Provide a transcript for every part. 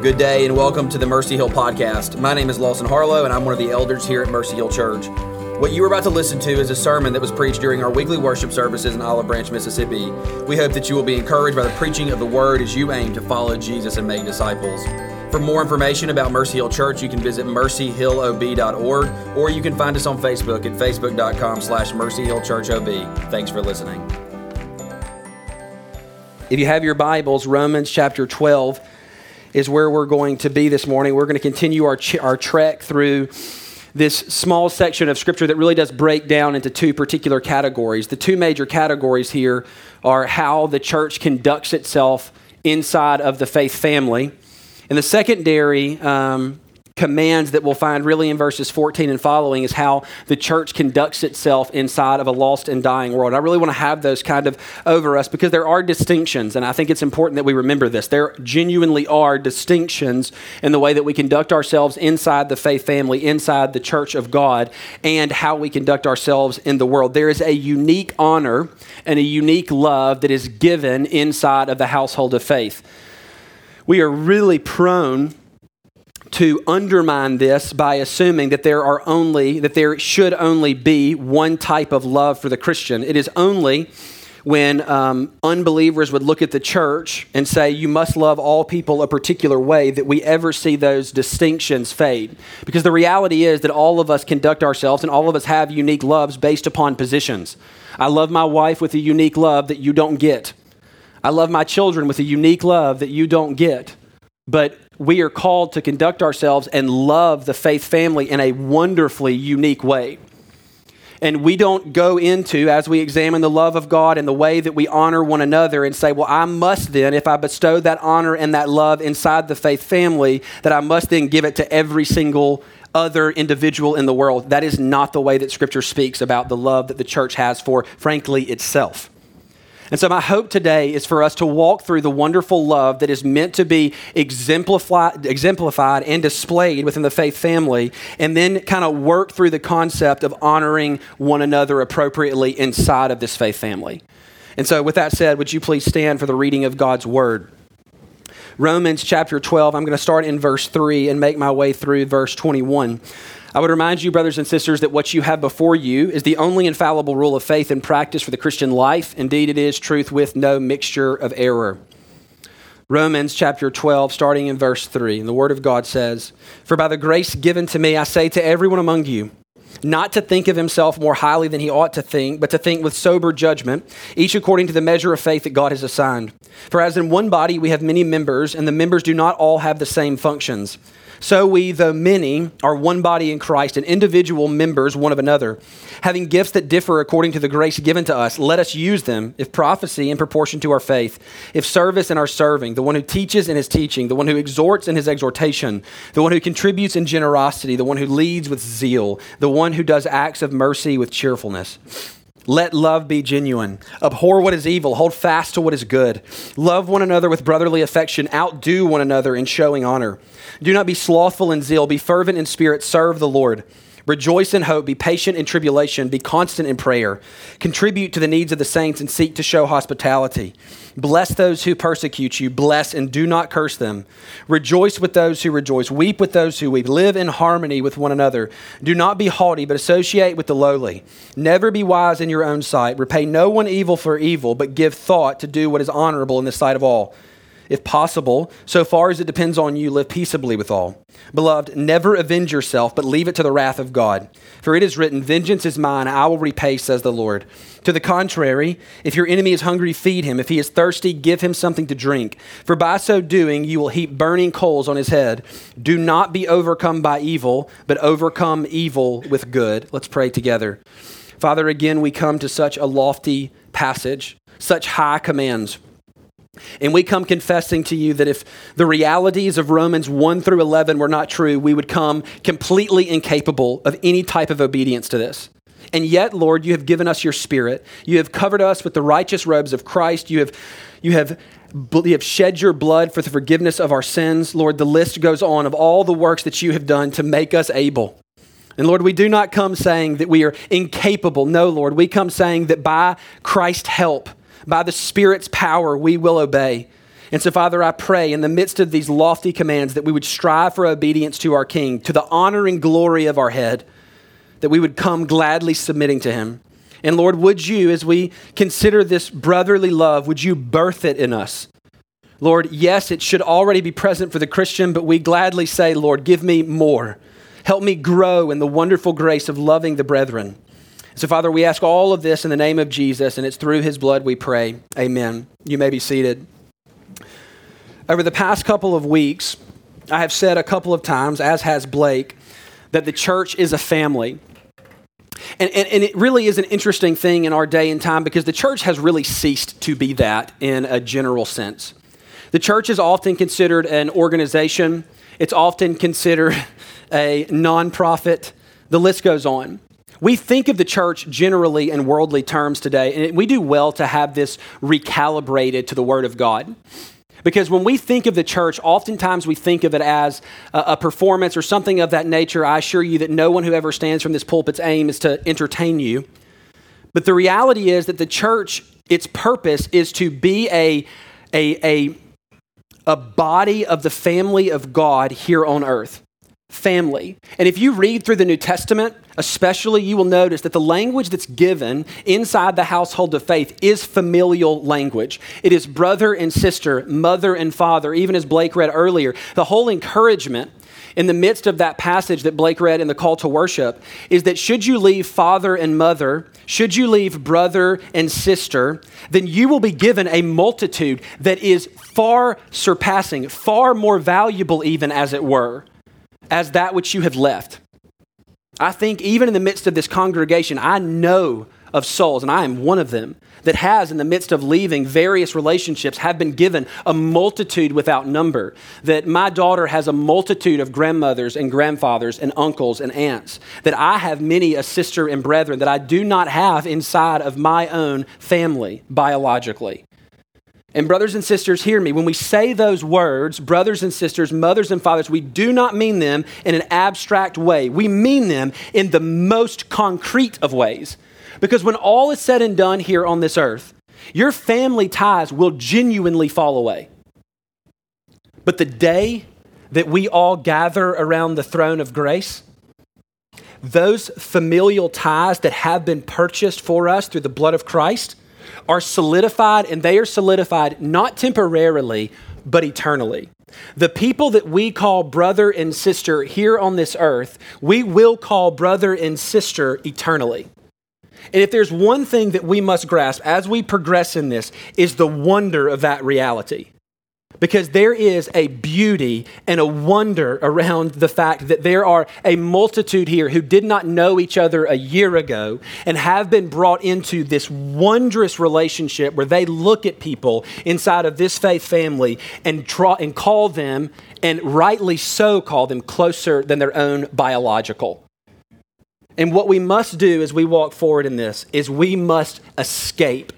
Good day and welcome to the Mercy Hill Podcast. My name is Lawson Harlow and I'm one of the elders here at Mercy Hill Church. What you are about to listen to is a sermon that was preached during our weekly worship services in Olive Branch, Mississippi. We hope that you will be encouraged by the preaching of the Word as you aim to follow Jesus and make disciples. For more information about Mercy Hill Church, you can visit mercyhillob.org or you can find us on Facebook at facebook.com/mercyhillchurchob. Thanks for listening. If you have your Bibles, Romans chapter 12 is where we're going to be this morning. We're going to continue our trek through this small section of Scripture that really does break down into two particular categories. The two major categories here are how the church conducts itself inside of the faith family. And the secondary commands that we'll find really in verses 14 and following is how the church conducts itself inside of a lost and dying world. I really want to have those kind of over us because there are distinctions, and I think it's important that we remember this. There genuinely are distinctions in the way that we conduct ourselves inside the faith family, inside the church of God, and how we conduct ourselves in the world. There is a unique honor and a unique love that is given inside of the household of faith. We are really prone to undermine this by assuming that there should only be one type of love for the Christian. It is only when unbelievers would look at the church and say, you must love all people a particular way, that we ever see those distinctions fade. Because the reality is that all of us conduct ourselves and all of us have unique loves based upon positions. I love my wife with a unique love that you don't get. I love my children with a unique love that you don't get. But we are called to conduct ourselves and love the faith family in a wonderfully unique way. And we don't go into, as we examine the love of God and the way that we honor one another and say, well, I must then, if I bestow that honor and that love inside the faith family, that I must then give it to every single other individual in the world. That is not the way that Scripture speaks about the love that the church has for, frankly, itself. And so my hope today is for us to walk through the wonderful love that is meant to be exemplified and displayed within the faith family, and then kind of work through the concept of honoring one another appropriately inside of this faith family. And so with that said, would you please stand for the reading of God's Word? Romans chapter 12, I'm going to start in verse 3 and make my way through verse 21. I would remind you, brothers and sisters, that what you have before you is the only infallible rule of faith and practice for the Christian life. Indeed, it is truth with no mixture of error. Romans chapter 12, starting in verse 3, and the Word of God says, "For by the grace given to me, I say to everyone among you, not to think of himself more highly than he ought to think, but to think with sober judgment, each according to the measure of faith that God has assigned. For as in one body we have many members, and the members do not all have the same functions. So we, though many, are one body in Christ and individual members one of another. Having gifts that differ according to the grace given to us, let us use them, if prophecy in proportion to our faith, if service in our serving, the one who teaches in his teaching, the one who exhorts in his exhortation, the one who contributes in generosity, the one who leads with zeal, the one who does acts of mercy with cheerfulness. Let love be genuine. Abhor what is evil. Hold fast to what is good. Love one another with brotherly affection. Outdo one another in showing honor. Do not be slothful in zeal. Be fervent in spirit. Serve the Lord. Rejoice in hope. Be patient in tribulation. Be constant in prayer. Contribute to the needs of the saints and seek to show hospitality. Bless those who persecute you. Bless and do not curse them. Rejoice with those who rejoice. Weep with those who weep. Live in harmony with one another. Do not be haughty, but associate with the lowly. Never be wise in your own sight. Repay no one evil for evil, but give thought to do what is honorable in the sight of all. If possible, so far as it depends on you, live peaceably with all. Beloved, never avenge yourself, but leave it to the wrath of God. For it is written, vengeance is mine, I will repay, says the Lord. To the contrary, if your enemy is hungry, feed him. If he is thirsty, give him something to drink. For by so doing, you will heap burning coals on his head. Do not be overcome by evil, but overcome evil with good. Let's pray together. Father, again, we come to such a lofty passage, such high commands. And we come confessing to you that if the realities of Romans 1 through 11 were not true, we would come completely incapable of any type of obedience to this. And yet, Lord, you have given us your Spirit. You have covered us with the righteous robes of Christ. You have shed your blood for the forgiveness of our sins. Lord, the list goes on of all the works that you have done to make us able. And Lord, we do not come saying that we are incapable. No, Lord, we come saying that by Christ's help, by the Spirit's power, we will obey. And so, Father, I pray in the midst of these lofty commands that we would strive for obedience to our King, to the honor and glory of our head, that we would come gladly submitting to him. And Lord, would you, as we consider this brotherly love, would you birth it in us? Lord, yes, it should already be present for the Christian, but we gladly say, Lord, give me more. Help me grow in the wonderful grace of loving the brethren. So, Father, we ask all of this in the name of Jesus, and it's through his blood we pray. Amen. You may be seated. Over the past couple of weeks, I have said a couple of times, as has Blake, that the church is a family. And it really is an interesting thing in our day and time because the church has really ceased to be that in a general sense. The church is often considered an organization. It's often considered a nonprofit. The list goes on. We think of the church generally in worldly terms today, and we do well to have this recalibrated to the Word of God. Because when we think of the church, oftentimes we think of it as a performance or something of that nature. I assure you that no one who ever stands from this pulpit's aim is to entertain you. But the reality is that the church, its purpose is to be a body of the family of God here on earth. Family. And if you read through the New Testament, especially, you will notice that the language that's given inside the household of faith is familial language. It is brother and sister, mother and father, even as Blake read earlier. The whole encouragement in the midst of that passage that Blake read in the call to worship is that should you leave father and mother, should you leave brother and sister, then you will be given a multitude that is far surpassing, far more valuable even, as it were, as that which you have left. I think even in the midst of this congregation, I know of souls, and I am one of them, that has, in the midst of leaving various relationships, have been given a multitude without number. That my daughter has a multitude of grandmothers and grandfathers and uncles and aunts. That I have many a sister and brethren that I do not have inside of my own family biologically. And brothers and sisters, hear me. When we say those words, brothers and sisters, mothers and fathers, we do not mean them in an abstract way. We mean them in the most concrete of ways. Because when all is said and done here on this earth, your family ties will genuinely fall away. But the day that we all gather around the throne of grace, those familial ties that have been purchased for us through the blood of Christ are solidified, and they are solidified not temporarily, but eternally. The people that we call brother and sister here on this earth, we will call brother and sister eternally. And if there's one thing that we must grasp as we progress in this, is the wonder of that reality. Because there is a beauty and a wonder around the fact that there are a multitude here who did not know each other a year ago and have been brought into this wondrous relationship where they look at people inside of this faith family and call them, and rightly so call them, closer than their own biological. And what we must do as we walk forward in this is we must escape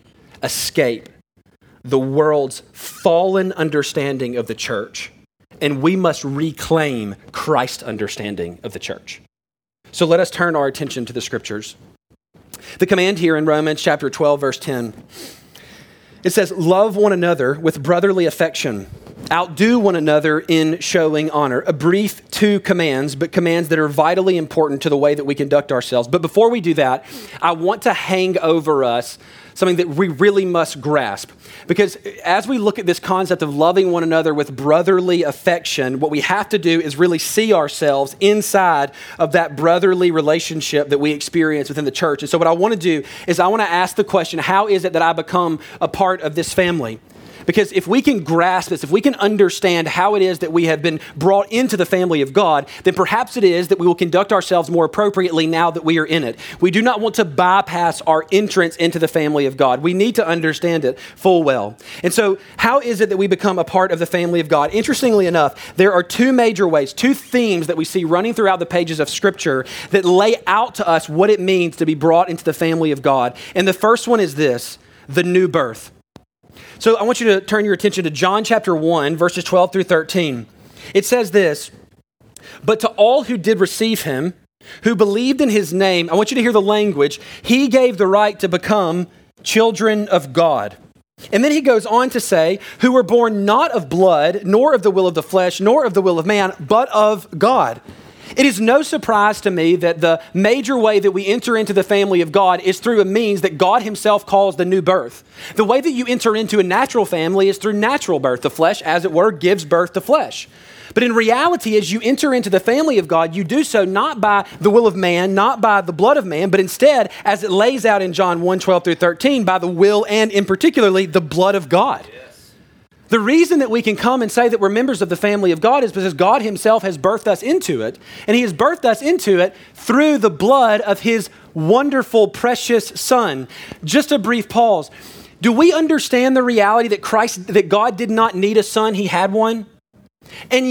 the world's fallen understanding of the church, and we must reclaim Christ's understanding of the church. So let us turn our attention to the scriptures. The command here in Romans chapter 12, verse 10, it says, love one another with brotherly affection. Outdo one another in showing honor. A brief two commands, but commands that are vitally important to the way that we conduct ourselves. But before we do that, I want to hang over us something that we really must grasp. Because as we look at this concept of loving one another with brotherly affection, what we have to do is really see ourselves inside of that brotherly relationship that we experience within the church. And so what I want to do is I want to ask the question, how is it that I become a part of this family? Because if we can grasp this, if we can understand how it is that we have been brought into the family of God, then perhaps it is that we will conduct ourselves more appropriately now that we are in it. We do not want to bypass our entrance into the family of God. We need to understand it full well. And so how is it that we become a part of the family of God? Interestingly enough, there are two major ways, two themes that we see running throughout the pages of Scripture that lay out to us what it means to be brought into the family of God. And the first one is this, the new birth. So I want you to turn your attention to John chapter 1, verses 12 through 13. It says this, but to all who did receive him, who believed in his name, I want you to hear the language, he gave the right to become children of God. And then he goes on to say, who were born not of blood, nor of the will of the flesh, nor of the will of man, but of God. It is no surprise to me that the major way that we enter into the family of God is through a means that God himself calls the new birth. The way that you enter into a natural family is through natural birth. The flesh, as it were, gives birth to flesh. But in reality, as you enter into the family of God, you do so not by the will of man, not by the blood of man, but instead, as it lays out in John 1:12 through 13, by the will and in particularly the blood of God. Yes. The reason that we can come and say that we're members of the family of God is because God himself has birthed us into it, and he has birthed us into it through the blood of his wonderful, precious Son. Just a brief pause. Do we understand the reality that God did not need a son, he had one? And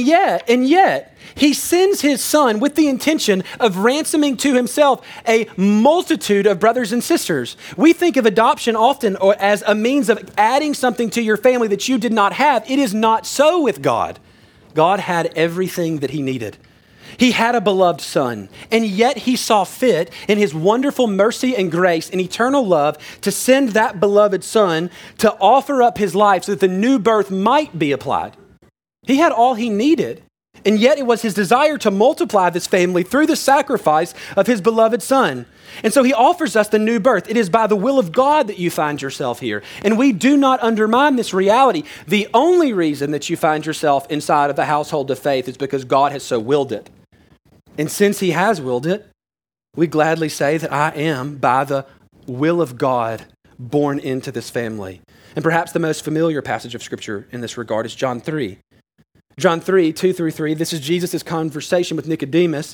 yet, he sends his Son with the intention of ransoming to himself a multitude of brothers and sisters. We think of adoption often as a means of adding something to your family that you did not have. It is not so with God. God had everything that he needed. He had a beloved Son, and yet he saw fit in his wonderful mercy and grace and eternal love to send that beloved Son to offer up his life so that the new birth might be applied. He had all he needed, and yet it was his desire to multiply this family through the sacrifice of his beloved Son. And so he offers us the new birth. It is by the will of God that you find yourself here, and we do not undermine this reality. The only reason that you find yourself inside of the household of faith is because God has so willed it. And since he has willed it, we gladly say that I am, by the will of God, born into this family. And perhaps the most familiar passage of Scripture in this regard is John 3. John 3, 2 through 3, this is Jesus' conversation with Nicodemus.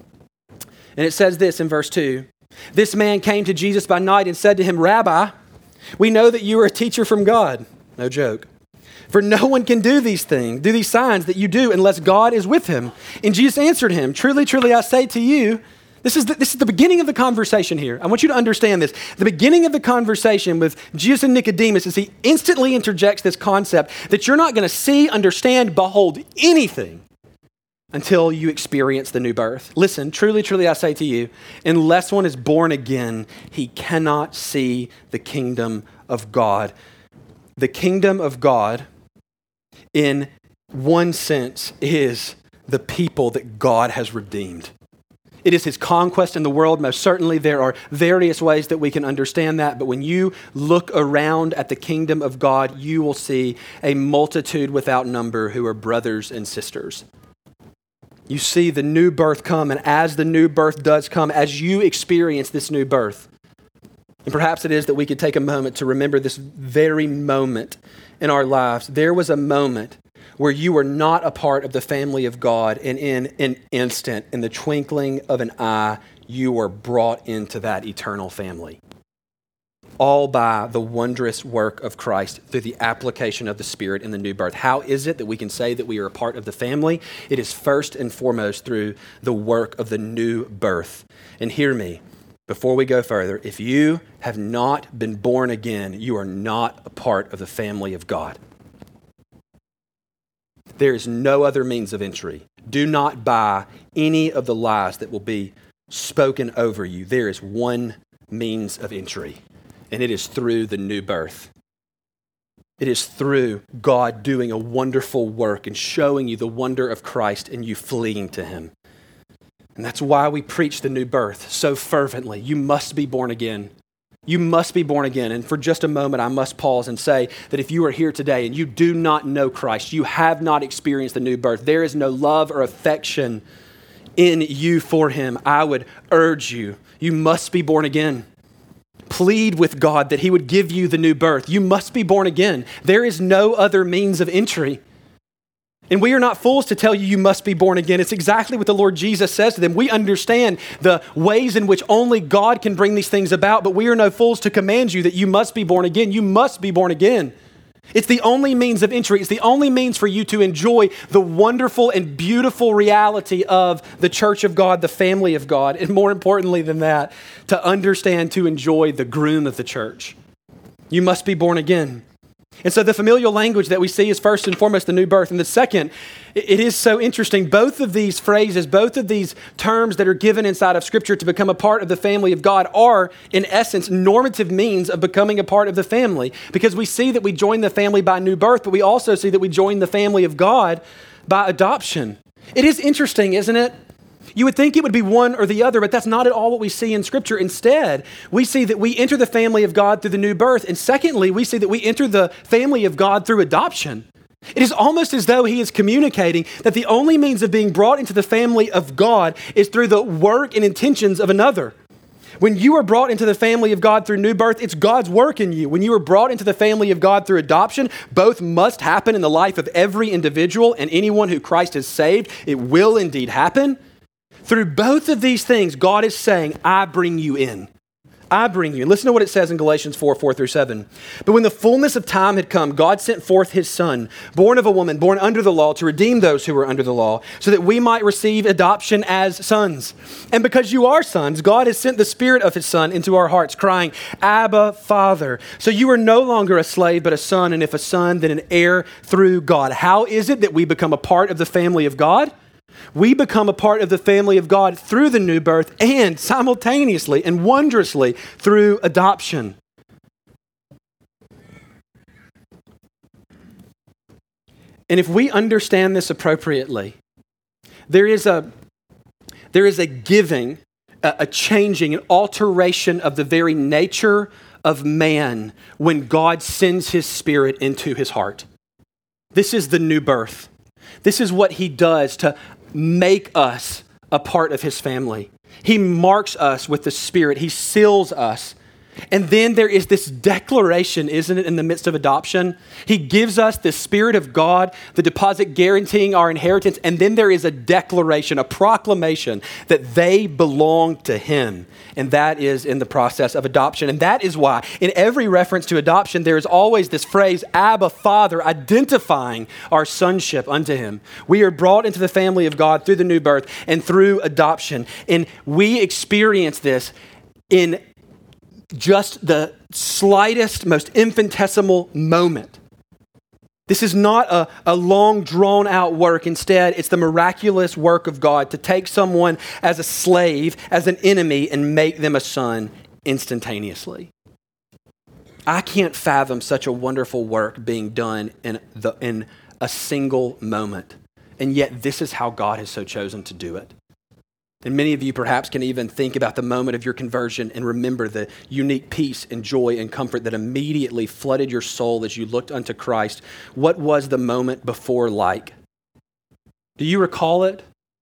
And it says this in verse 2. This man came to Jesus by night and said to him, Rabbi, we know that you are a teacher from God. No joke. For no one can do these signs that you do unless God is with him. And Jesus answered him, truly, truly, I say to you, this is the beginning of the conversation here. I want you to understand this. The beginning of the conversation with Jesus and Nicodemus is he instantly interjects this concept that you're not going to see, understand, behold anything until you experience the new birth. Listen, truly, truly, I say to you, unless one is born again, he cannot see the kingdom of God. The kingdom of God, in one sense, is the people that God has redeemed. It is his conquest in the world. Most certainly there are various ways that we can understand that. But when you look around at the kingdom of God, you will see a multitude without number who are brothers and sisters. You see the new birth come, and as the new birth does come, as you experience this new birth, and perhaps it is that we could take a moment to remember this very moment in our lives. There was a moment where you were not a part of the family of God, and in an instant, in the twinkling of an eye, you were brought into that eternal family. All by the wondrous work of Christ through the application of the Spirit in the new birth. How is it that we can say that we are a part of the family? It is first and foremost through the work of the new birth. And hear me, before we go further, if you have not been born again, you are not a part of the family of God. There is no other means of entry. Do not buy any of the lies that will be spoken over you. There is one means of entry, and it is through the new birth. It is through God doing a wonderful work and showing you the wonder of Christ and you fleeing to him. And that's why we preach the new birth so fervently. You must be born again. You must be born again. And for just a moment, I must pause and say that if you are here today and you do not know Christ, you have not experienced the new birth, there is no love or affection in you for him, I would urge you, you must be born again. Plead with God that he would give you the new birth. You must be born again. There is no other means of entry. And we are not fools to tell you you must be born again. It's exactly what the Lord Jesus says to them. We understand the ways in which only God can bring these things about, but we are no fools to command you that you must be born again. You must be born again. It's the only means of entry. It's the only means for you to enjoy the wonderful and beautiful reality of the church of God, the family of God, and more importantly than that, to understand, to enjoy the groom of the church. You must be born again. And so the familial language that we see is first and foremost the new birth. And the second, it is so interesting. Both of these phrases, both of these terms that are given inside of Scripture to become a part of the family of God are, in essence, normative means of becoming a part of the family. Because we see that we join the family by new birth, but we also see that we join the family of God by adoption. It is interesting, isn't it? You would think it would be one or the other, but that's not at all what we see in Scripture. Instead, we see that we enter the family of God through the new birth. And secondly, we see that we enter the family of God through adoption. It is almost as though he is communicating that the only means of being brought into the family of God is through the work and intentions of another. When you are brought into the family of God through new birth, it's God's work in you. When you are brought into the family of God through adoption, both must happen in the life of every individual and anyone who Christ has saved. It will indeed happen. Through both of these things, God is saying, I bring you in. I bring you in. Listen to what it says in Galatians 4:4-7. But when the fullness of time had come, God sent forth his Son, born of a woman, born under the law, to redeem those who were under the law, so that we might receive adoption as sons. And because you are sons, God has sent the Spirit of his Son into our hearts, crying, Abba, Father. So you are no longer a slave, but a son, and if a son, then an heir through God. How is it that we become a part of the family of God? We become a part of the family of God through the new birth and simultaneously and wondrously through adoption. And if we understand this appropriately, there is a giving, a changing, an alteration of the very nature of man when God sends his Spirit into his heart. This is the new birth. This is what he does to make us a part of his family. He marks us with the Spirit. He seals us. And then there is this declaration, isn't it, in the midst of adoption? He gives us the Spirit of God, the deposit guaranteeing our inheritance. And then there is a declaration, a proclamation that they belong to him. And that is in the process of adoption. And that is why in every reference to adoption, there is always this phrase, Abba, Father, identifying our sonship unto him. We are brought into the family of God through the new birth and through adoption. And we experience this in just the slightest, most infinitesimal moment. This is not a long, drawn-out work. Instead, it's the miraculous work of God to take someone as a slave, as an enemy, and make them a son instantaneously. I can't fathom such a wonderful work being done in a single moment. And yet, this is how God has so chosen to do it. And many of you perhaps can even think about the moment of your conversion and remember the unique peace and joy and comfort that immediately flooded your soul as you looked unto Christ. What was the moment before like? Do you recall it?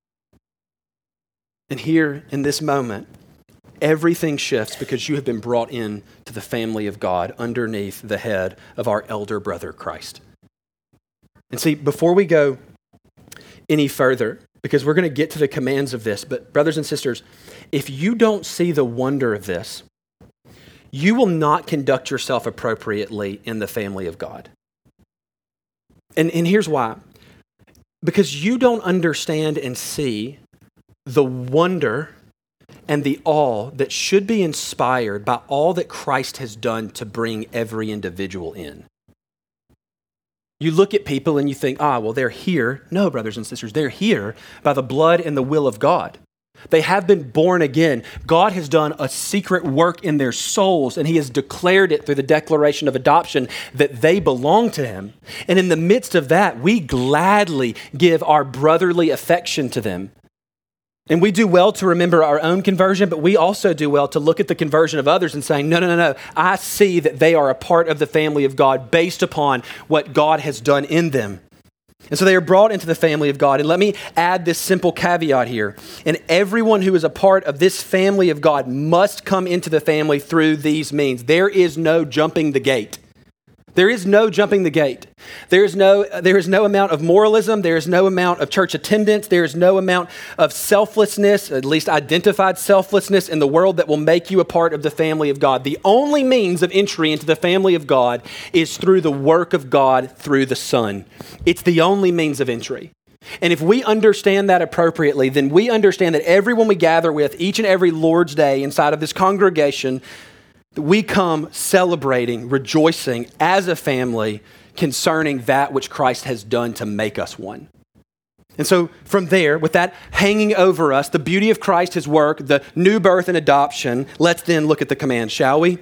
And here in this moment, everything shifts because you have been brought in to the family of God underneath the head of our elder brother, Christ. And see, before we go any further, because we're going to get to the commands of this. But brothers and sisters, if you don't see the wonder of this, you will not conduct yourself appropriately in the family of God. And here's why. Because you don't understand and see the wonder and the awe that should be inspired by all that Christ has done to bring every individual in. You look at people and you think, well, they're here. No, brothers and sisters, they're here by the blood and the will of God. They have been born again. God has done a secret work in their souls, and he has declared it through the declaration of adoption that they belong to him. And in the midst of that, we gladly give our brotherly affection to them. And we do well to remember our own conversion, but we also do well to look at the conversion of others and saying, no, I see that they are a part of the family of God based upon what God has done in them. And so they are brought into the family of God. And let me add this simple caveat here. And everyone who is a part of this family of God must come into the family through these means. There is no jumping the gate. There is no jumping the gate. There is no amount of moralism. There is no amount of church attendance. There is no amount of selflessness, at least identified selflessness in the world that will make you a part of the family of God. The only means of entry into the family of God is through the work of God through the Son. It's the only means of entry. And if we understand that appropriately, then we understand that everyone we gather with each and every Lord's Day inside of this congregation We come celebrating, rejoicing as a family concerning that which Christ has done to make us one. And so from there, with that hanging over us, the beauty of Christ, his work, the new birth and adoption, let's then look at the command, shall we?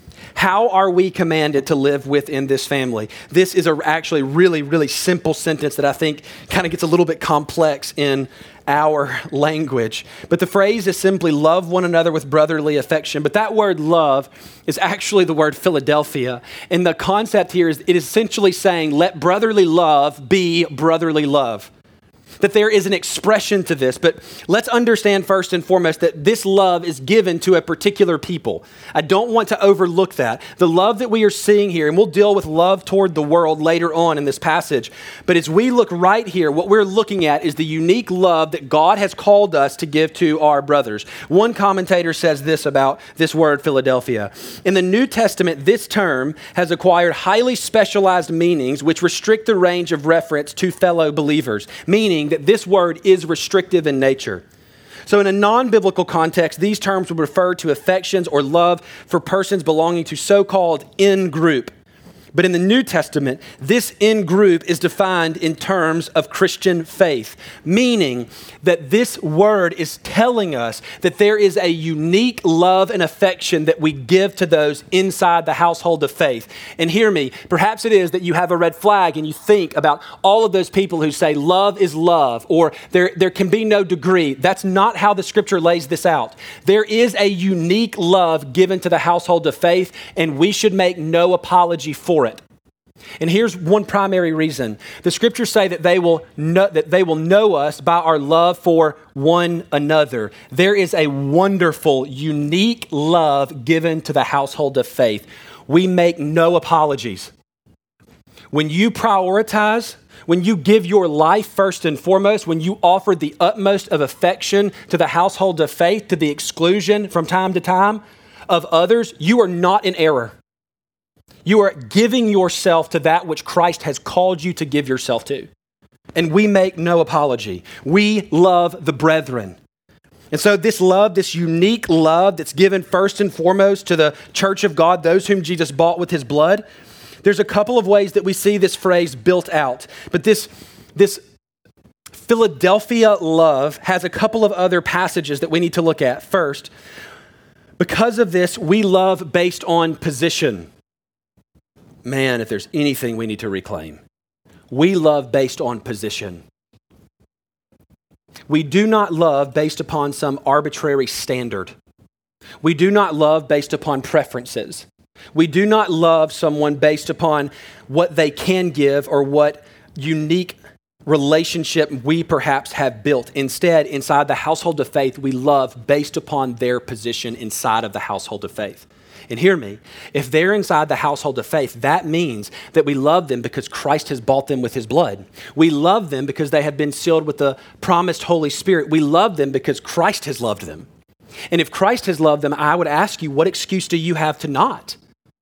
How are we commanded to live within this family? This is actually really, really simple sentence that I think kind of gets a little bit complex in our language. But the phrase is simply love one another with brotherly affection. But that word love is actually the word Philadelphia. And the concept here is it is essentially saying let brotherly love be brotherly love. That there is an expression to this, but let's understand first and foremost that this love is given to a particular people. I don't want to overlook that. The love that we are seeing here, and we'll deal with love toward the world later on in this passage, but as we look right here, what we're looking at is the unique love that God has called us to give to our brothers. One commentator says this about this word Philadelphia. In the New Testament, this term has acquired highly specialized meanings which restrict the range of reference to fellow believers, meaning that this word is restrictive in nature. So in a non-biblical context, these terms would refer to affections or love for persons belonging to so-called in-group. But in the New Testament, this in-group is defined in terms of Christian faith, meaning that this word is telling us that there is a unique love and affection that we give to those inside the household of faith. And hear me, perhaps it is that you have a red flag and you think about all of those people who say love is love or there can be no degree. That's not how the scripture lays this out. There is a unique love given to the household of faith, and we should make no apology for it. And here's one primary reason. The scriptures say that they will know us by our love for one another. There is a wonderful, unique love given to the household of faith. We make no apologies. When you prioritize, when you give your life first and foremost, when you offer the utmost of affection to the household of faith, to the exclusion from time to time of others, you are not in error. You are giving yourself to that which Christ has called you to give yourself to. And we make no apology. We love the brethren. And so this love, this unique love that's given first and foremost to the church of God, those whom Jesus bought with his blood, there's a couple of ways that we see this phrase built out. But this Philadelphia love has a couple of other passages that we need to look at. First, because of this, we love based on position. Man, if there's anything we need to reclaim, we love based on position. We do not love based upon some arbitrary standard. We do not love based upon preferences. We do not love someone based upon what they can give or what unique relationship we perhaps have built. Instead, inside the household of faith, we love based upon their position inside of the household of faith. And hear me, if they're inside the household of faith, that means that we love them because Christ has bought them with his blood. We love them because they have been sealed with the promised Holy Spirit. We love them because Christ has loved them. And if Christ has loved them, I would ask you, what excuse do you have to not?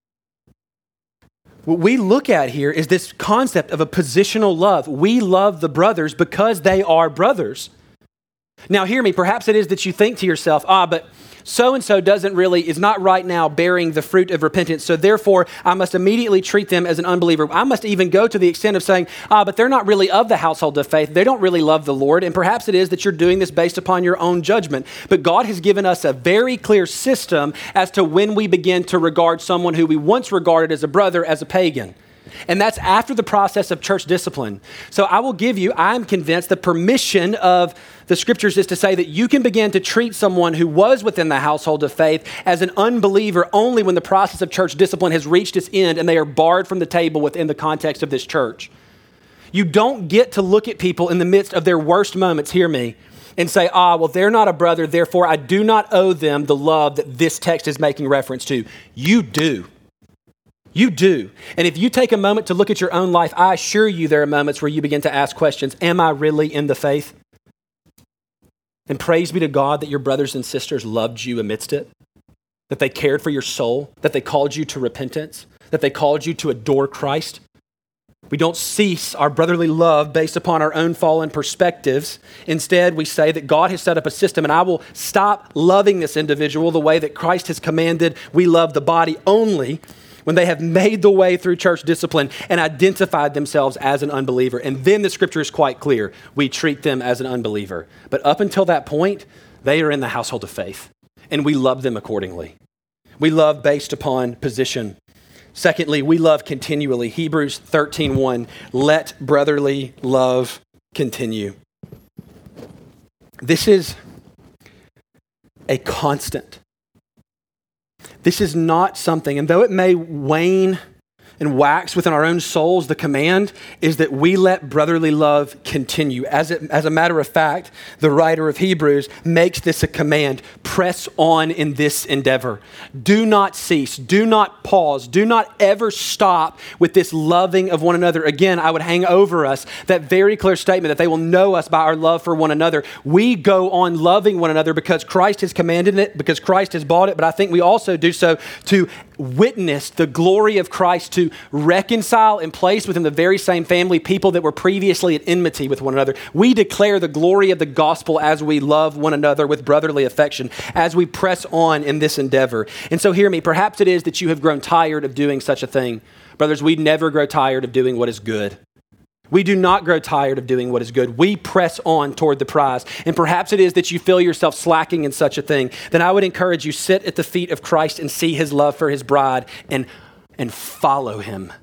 What we look at here is this concept of a positional love. We love the brothers because they are brothers. Now hear me, perhaps it is that you think to yourself, but so-and-so is not right now bearing the fruit of repentance, so therefore I must immediately treat them as an unbeliever. I must even go to the extent of saying, but they're not really of the household of faith. They don't really love the Lord. And perhaps it is that you're doing this based upon your own judgment. But God has given us a very clear system as to when we begin to regard someone who we once regarded as a brother as a pagan. And that's after the process of church discipline. So I will give you, I'm convinced, the permission of the scriptures is to say that you can begin to treat someone who was within the household of faith as an unbeliever only when the process of church discipline has reached its end and they are barred from the table within the context of this church. You don't get to look at people in the midst of their worst moments, hear me, and say, well, they're not a brother, therefore I do not owe them the love that this text is making reference to. You do. You do. And if you take a moment to look at your own life, I assure you there are moments where you begin to ask questions. Am I really in the faith? And praise be to God that your brothers and sisters loved you amidst it, that they cared for your soul, that they called you to repentance, that they called you to adore Christ. We don't cease our brotherly love based upon our own fallen perspectives. Instead, we say that God has set up a system and I will stop loving this individual the way that Christ has commanded we love the body only when they have made the way through church discipline and identified themselves as an unbeliever. And then the scripture is quite clear. We treat them as an unbeliever. But up until that point, they are in the household of faith and we love them accordingly. We love based upon position. Secondly, we love continually. Hebrews 13:1, let brotherly love continue. This is a constant. This is not something, and though it may wane and wax within our own souls, the command is that we let brotherly love continue. As a matter of fact, the writer of Hebrews makes this a command. Press on in this endeavor. Do not cease. Do not pause. Do not ever stop with this loving of one another. Again, I would hang over us that very clear statement that they will know us by our love for one another. We go on loving one another because Christ has commanded it, because Christ has bought it, but I think we also do so to witness the glory of Christ, to reconcile and place within the very same family people that were previously at enmity with one another. We declare the glory of the gospel as we love one another with brotherly affection, as we press on in this endeavor. And so hear me, perhaps it is that you have grown tired of doing such a thing. Brothers, we never grow tired of doing what is good. We do not grow tired of doing what is good. We press on toward the prize. And perhaps it is that you feel yourself slacking in such a thing. Then I would encourage you, sit at the feet of Christ and see his love for his bride and follow him.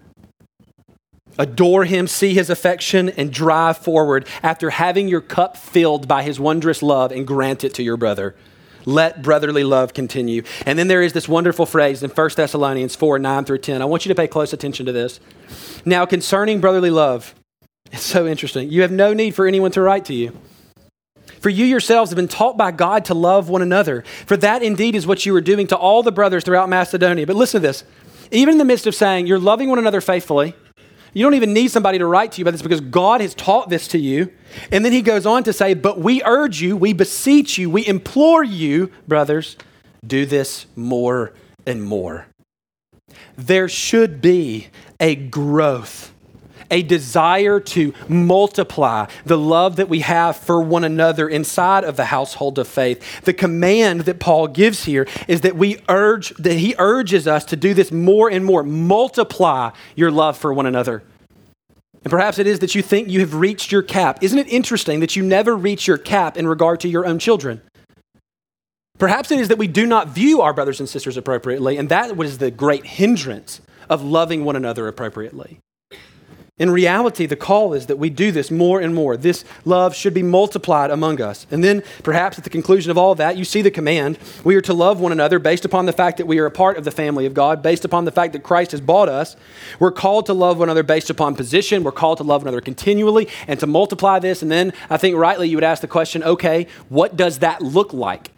Adore him, see his affection, and drive forward after having your cup filled by his wondrous love and grant it to your brother. Let brotherly love continue. And then there is this wonderful phrase in 1 Thessalonians 4:9-10. I want you to pay close attention to this. Now concerning brotherly love, it's so interesting. You have no need for anyone to write to you. For you yourselves have been taught by God to love one another. For that indeed is what you were doing to all the brothers throughout Macedonia. But listen to this. Even in the midst of saying you're loving one another faithfully, you don't even need somebody to write to you about this because God has taught this to you. And then he goes on to say, but we urge you, we beseech you, we implore you, brothers, do this more and more. There should be a growth, a desire to multiply the love that we have for one another inside of the household of faith. The command that Paul gives here is that he urges us to do this more and more. Multiply your love for one another. And perhaps it is that you think you have reached your cap. Isn't it interesting that you never reach your cap in regard to your own children? Perhaps it is that we do not view our brothers and sisters appropriately, and that was the great hindrance of loving one another appropriately. In reality, the call is that we do this more and more. This love should be multiplied among us. And then perhaps at the conclusion of all that, you see the command. We are to love one another based upon the fact that we are a part of the family of God, based upon the fact that Christ has bought us. We're called to love one another based upon position. We're called to love one another continually and to multiply this. And then I think rightly you would ask the question, okay, what does that look like?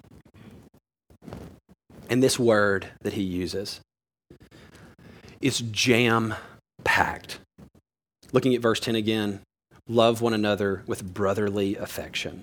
And this word that he uses is jam-packed. Looking at verse 10 again, love one another with brotherly affection.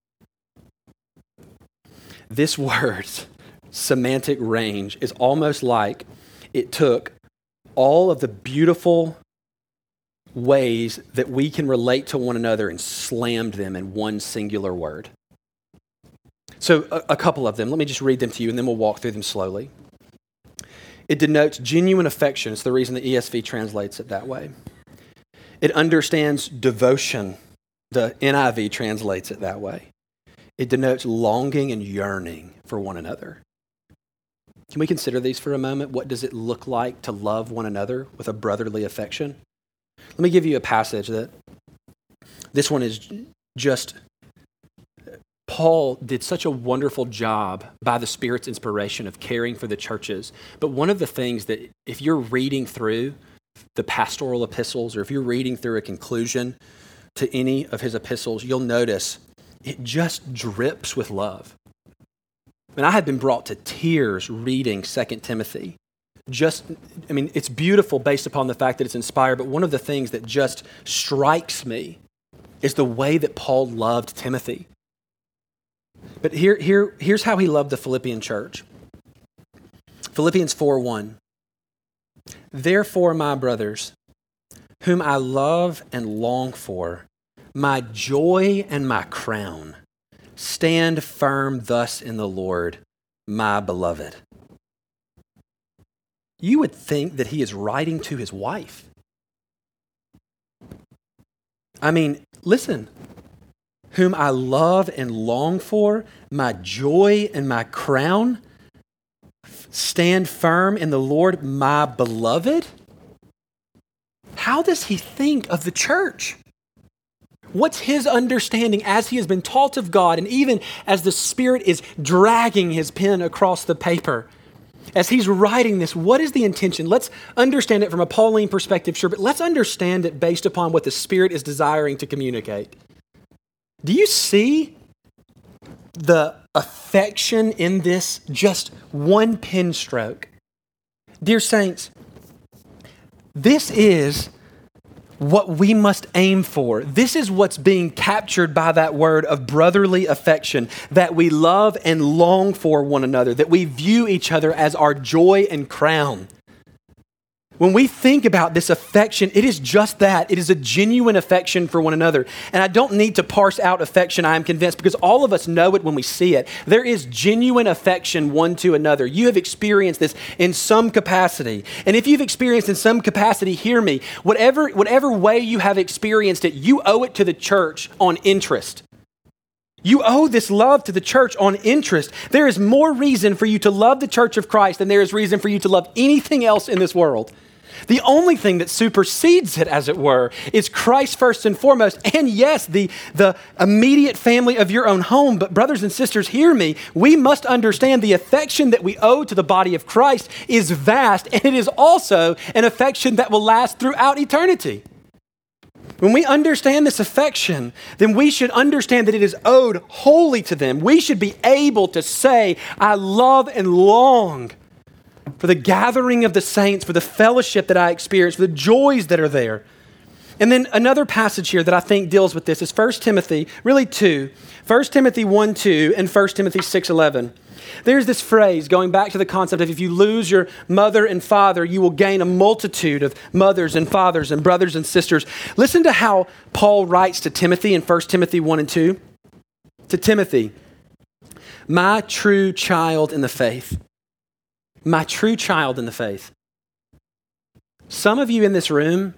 This word's semantic range is almost like it took all of the beautiful ways that we can relate to one another and slammed them in one singular word. So a couple of them, let me just read them to you and then we'll walk through them slowly. It denotes genuine affection. It's the reason the ESV translates it that way. It understands devotion. The NIV translates it that way. It denotes longing and yearning for one another. Can we consider these for a moment? What does it look like to love one another with a brotherly affection? Let me give you a passage that this one is just, Paul did such a wonderful job by the Spirit's inspiration of caring for the churches. But one of the things that if you're reading through the pastoral epistles, or if you're reading through a conclusion to any of his epistles, you'll notice it just drips with love. And I have been brought to tears reading 2 Timothy. It's beautiful based upon the fact that it's inspired, but one of the things that just strikes me is the way that Paul loved Timothy. But here's how he loved the Philippian church. Philippians 4:1. Therefore, my brothers, whom I love and long for, my joy and my crown. Stand firm thus in the Lord, my beloved. You would think that he is writing to his wife. I mean, listen. Whom I love and long for, my joy and my crown. Stand firm in the Lord, my beloved. How does he think of the church? What's his understanding as he has been taught of God, and even as the Spirit is dragging his pen across the paper? As he's writing this, what is the intention? Let's understand it from a Pauline perspective, sure, but let's understand it based upon what the Spirit is desiring to communicate. Do you see the affection in this just one pen stroke? Dear saints, this is what we must aim for. This is what's being captured by that word of brotherly affection, that we love and long for one another, that we view each other as our joy and crown. When we think about this affection, it is just that. It is a genuine affection for one another. And I don't need to parse out affection, I am convinced, because all of us know it when we see it. There is genuine affection one to another. You have experienced this in some capacity. And if you've experienced in some capacity, hear me, whatever way you have experienced it, you owe it to the church on interest. You owe this love to the church on interest. There is more reason for you to love the church of Christ than there is reason for you to love anything else in this world. The only thing that supersedes it, as it were, is Christ first and foremost. And yes, the immediate family of your own home. But brothers and sisters, hear me. We must understand the affection that we owe to the body of Christ is vast, and it is also an affection that will last throughout eternity. When we understand this affection, then we should understand that it is owed wholly to them. We should be able to say, I love and long for the gathering of the saints, for the fellowship that I experience, for the joys that are there. And then another passage here that I think deals with this is 1 Timothy, really two. 1 Timothy 1:2 and 1 Timothy 6:11. There's this phrase going back to the concept of if you lose your mother and father, you will gain a multitude of mothers and fathers and brothers and sisters. Listen to how Paul writes to Timothy in 1 Timothy 1 and 2. To Timothy, my true child in the faith. My true child in the faith. Some of you in this room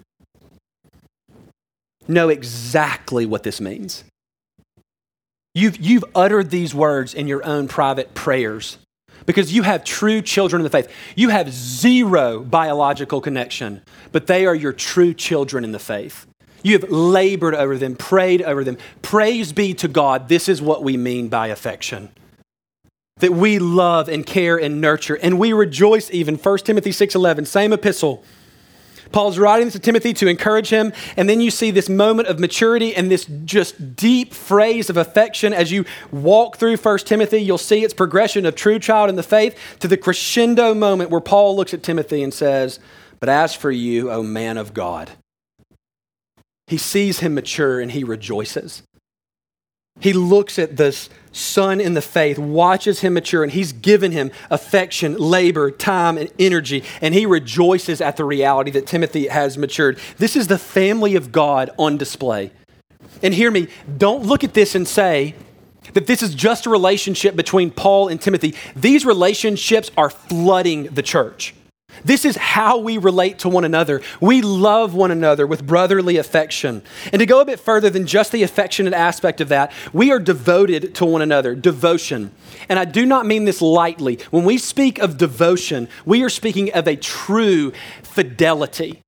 know exactly what this means. You've uttered these words in your own private prayers because you have true children in the faith. You have zero biological connection, but they are your true children in the faith. You have labored over them, prayed over them. Praise be to God. This is what we mean by affection. That we love and care and nurture, and we rejoice even. 1 Timothy 6:11, same epistle. Paul's writing this to Timothy to encourage him, and then you see this moment of maturity and this just deep phrase of affection. As you walk through 1 Timothy, you'll see its progression of true child in the faith to the crescendo moment where Paul looks at Timothy and says, but as for you, O man of God. He sees him mature and he rejoices. He looks at this son in the faith, watches him mature, and he's given him affection, labor, time, and energy, and he rejoices at the reality that Timothy has matured. This is the family of God on display. And hear me, don't look at this and say that this is just a relationship between Paul and Timothy. These relationships are flooding the church. This is how we relate to one another. We love one another with brotherly affection. And to go a bit further than just the affectionate aspect of that, we are devoted to one another, devotion. And I do not mean this lightly. When we speak of devotion, we are speaking of a true fidelity.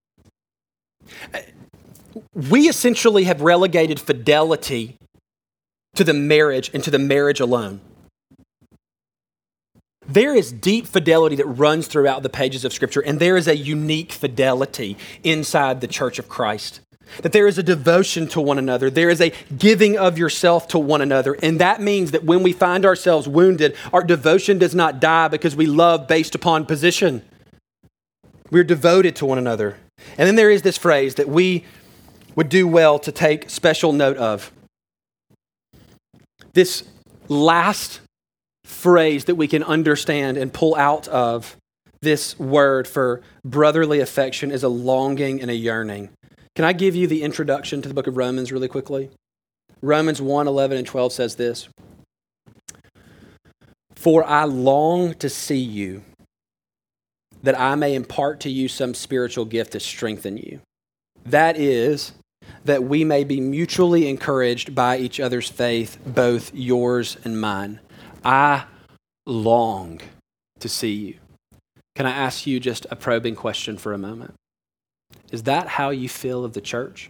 We essentially have relegated fidelity to the marriage and to the marriage alone. There is deep fidelity that runs throughout the pages of Scripture, and there is a unique fidelity inside the church of Christ. That there is a devotion to one another. There is a giving of yourself to one another. And that means that when we find ourselves wounded, our devotion does not die because we love based upon position. We're devoted to one another. And then there is this phrase that we would do well to take special note of. This last phrase that we can understand and pull out of this word for brotherly affection is a longing and a yearning. Can I give you the introduction to the book of Romans really quickly? Romans 1, 11 and 12 says this. For I long to see you, that I may impart to you some spiritual gift to strengthen you. That is, that we may be mutually encouraged by each other's faith, both yours and mine. I long to see you. Can I ask you just a probing question for a moment? Is that how you feel of the church?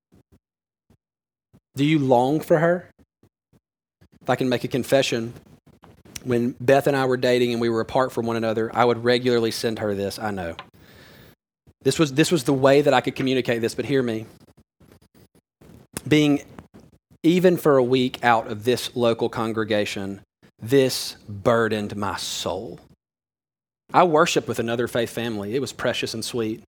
Do you long for her? If I can make a confession, when Beth and I were dating and we were apart from one another, I would regularly send her this, I know. This was the way that I could communicate this, but hear me. Being even for a week out of this local congregation, this burdened my soul. I worshiped with another faith family. It was precious and sweet.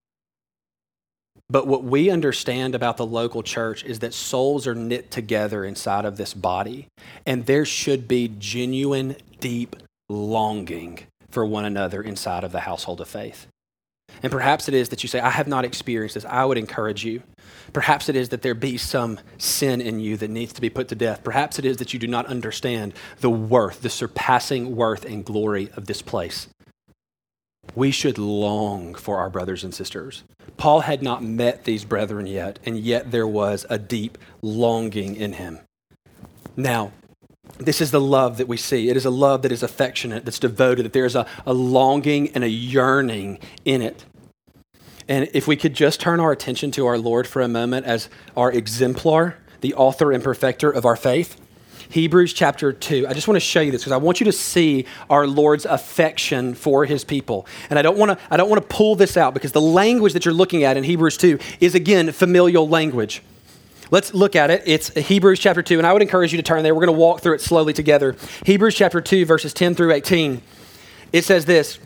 But what we understand about the local church is that souls are knit together inside of this body, and there should be genuine, deep longing for one another inside of the household of faith. And perhaps it is that you say, I have not experienced this. I would encourage you. Perhaps it is that there be some sin in you that needs to be put to death. Perhaps it is that you do not understand the worth, the surpassing worth and glory of this place. We should long for our brothers and sisters. Paul had not met these brethren yet, and yet there was a deep longing in him. Now, this is the love that we see. It is a love that is affectionate, that's devoted, that there is a longing and a yearning in it. And if we could just turn our attention to our Lord for a moment as our exemplar, the author and perfecter of our faith. Hebrews chapter 2. I just want to show you this because I want you to see our Lord's affection for his people. And I don't want to pull this out because the language that you're looking at in Hebrews 2 is, again, familial language. Let's look at it. It's Hebrews chapter 2, and I would encourage you to turn there. We're going to walk through it slowly together. Hebrews chapter 2, verses 10 through 18. It says this,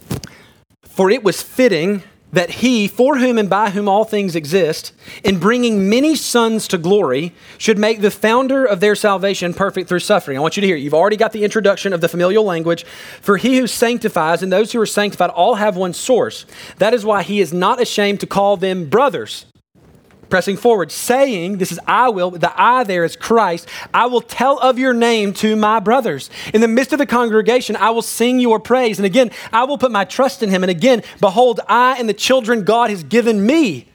for it was fitting that he, for whom and by whom all things exist, in bringing many sons to glory, should make the founder of their salvation perfect through suffering. I want you to hear, you've already got the introduction of the familial language. For he who sanctifies and those who are sanctified all have one source. That is why he is not ashamed to call them brothers. Pressing forward, saying, this is I will, the I there is Christ, I will tell of your name to my brothers. In the midst of the congregation, I will sing your praise. And again, I will put my trust in him. And again, behold, I and the children God has given me.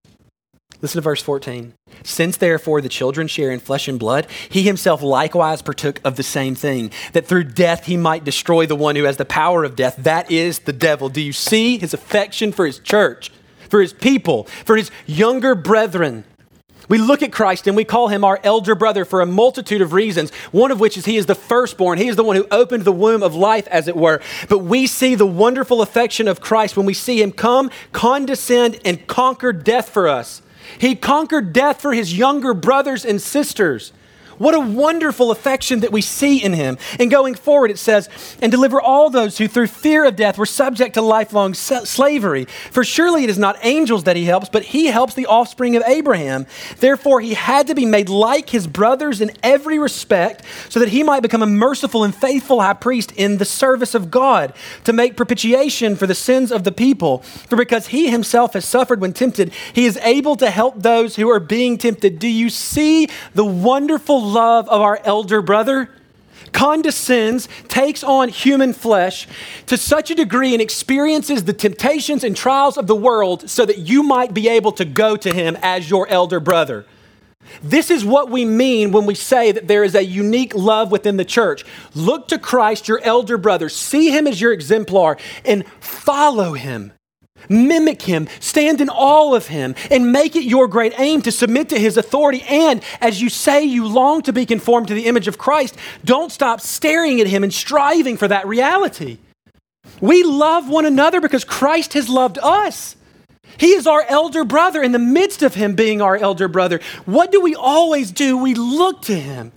Listen to verse 14. Since therefore the children share in flesh and blood, he himself likewise partook of the same thing, that through death he might destroy the one who has the power of death, that is the devil. Do you see his affection for his church? For his people, for his younger brethren. We look at Christ and we call him our elder brother for a multitude of reasons, one of which is he is the firstborn. He is the one who opened the womb of life, as it were. But we see the wonderful affection of Christ when we see him come, condescend, and conquer death for us. He conquered death for his younger brothers and sisters. What a wonderful affection that we see in him. And going forward, it says, and deliver all those who through fear of death were subject to lifelong slavery. For surely it is not angels that he helps, but he helps the offspring of Abraham. Therefore, he had to be made like his brothers in every respect, so that he might become a merciful and faithful high priest in the service of God, to make propitiation for the sins of the people. For because he himself has suffered when tempted, he is able to help those who are being tempted. Do you see the wonderful love of our elder brother? Condescends, takes on human flesh to such a degree and experiences the temptations and trials of the world so that you might be able to go to him as your elder brother. This is what we mean when we say that there is a unique love within the church. Look to Christ, your elder brother. See him as your exemplar and follow him. Mimic him, stand in awe of him, and make it your great aim to submit to his authority. And as you say you long to be conformed to the image of Christ, don't stop staring at him and striving for that reality. We love one another because Christ has loved us. He is our elder brother. In the midst of him being our elder brother, what do? We look to him.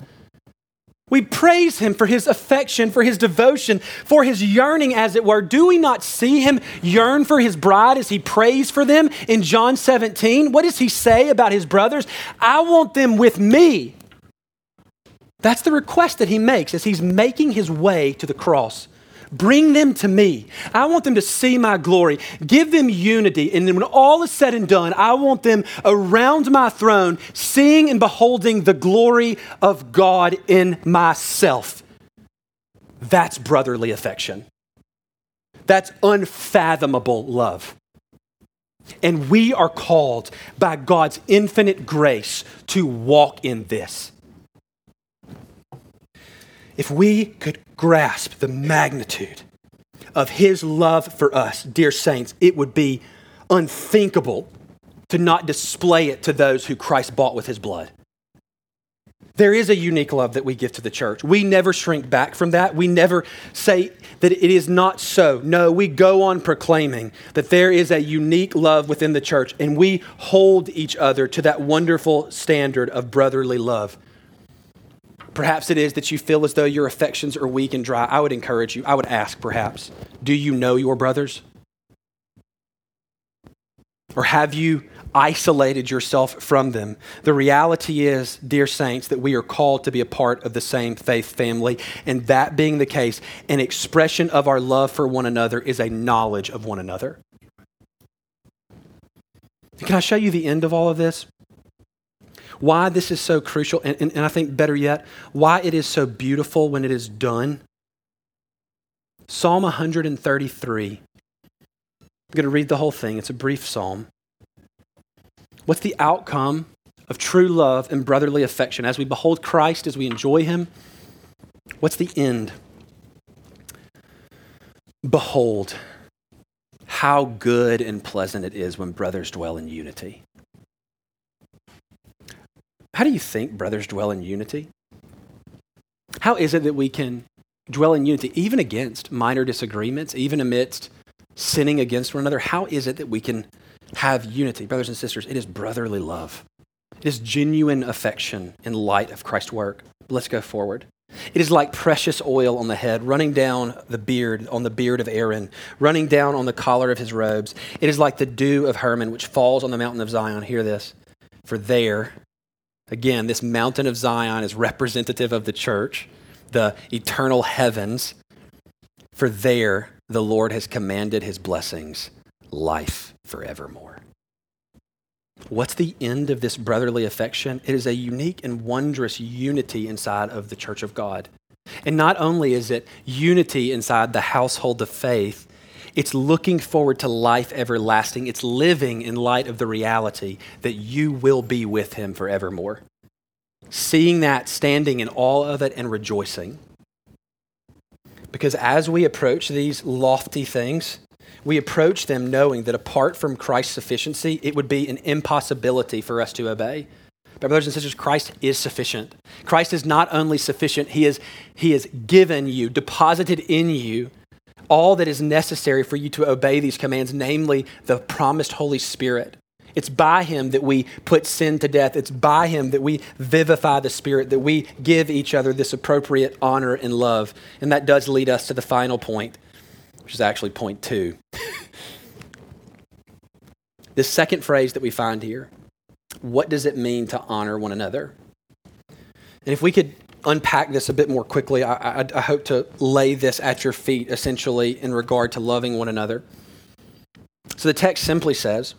We praise him for his affection, for his devotion, for his yearning, as it were. Do we not see him yearn for his bride as he prays for them in John 17? What does he say about his brothers? I want them with me. That's the request that he makes as he's making his way to the cross. Bring them to me. I want them to see my glory. Give them unity. And then when all is said and done, I want them around my throne, seeing and beholding the glory of God in myself. That's brotherly affection. That's unfathomable love. And we are called by God's infinite grace to walk in this. If we could grasp the magnitude of his love for us, dear saints, it would be unthinkable to not display it to those who Christ bought with his blood. There is a unique love that we give to the church. We never shrink back from that. We never say that it is not so. No, we go on proclaiming that there is a unique love within the church, and we hold each other to that wonderful standard of brotherly love. Perhaps it is that you feel as though your affections are weak and dry. I would encourage you, I would ask perhaps, do you know your brothers? Or have you isolated yourself from them? The reality is, dear saints, that we are called to be a part of the same faith family. And that being the case, an expression of our love for one another is a knowledge of one another. Can I show you the end of all of this? Why this is so crucial, and I think better yet, why it is so beautiful when it is done. Psalm 133. I'm going to read the whole thing. It's a brief psalm. What's the outcome of true love and brotherly affection as we behold Christ, as we enjoy him? What's the end? Behold, how good and pleasant it is when brothers dwell in unity. How do you think brothers dwell in unity? How is it that we can dwell in unity even against minor disagreements, even amidst sinning against one another? How is it that we can have unity? Brothers and sisters, it is brotherly love. It is genuine affection in light of Christ's work. Let's go forward. It is like precious oil on the head, running down the beard, on the beard of Aaron, running down on the collar of his robes. It is like the dew of Hermon, which falls on the mountain of Zion. Hear this. For there, again, this mountain of Zion is representative of the church, the eternal heavens. For there, the Lord has commanded his blessings, life forevermore. What's the end of this brotherly affection? It is a unique and wondrous unity inside of the church of God. And not only is it unity inside the household of faith, it's looking forward to life everlasting. It's living in light of the reality that you will be with him forevermore. Seeing that, standing in awe of it, and rejoicing. Because as we approach these lofty things, we approach them knowing that apart from Christ's sufficiency, it would be an impossibility for us to obey. But brothers and sisters, Christ is sufficient. Christ is not only sufficient, he has given you, deposited in you, all that is necessary for you to obey these commands, namely the promised Holy Spirit. It's by him that we put sin to death. It's by him that we vivify the Spirit, that we give each other this appropriate honor and love. And that does lead us to the final point, which is actually point 2. This second phrase that we find here, what does it mean to honor one another? And if we could unpack this a bit more quickly, I hope to lay this at your feet, essentially, in regard to loving one another. So the text simply says,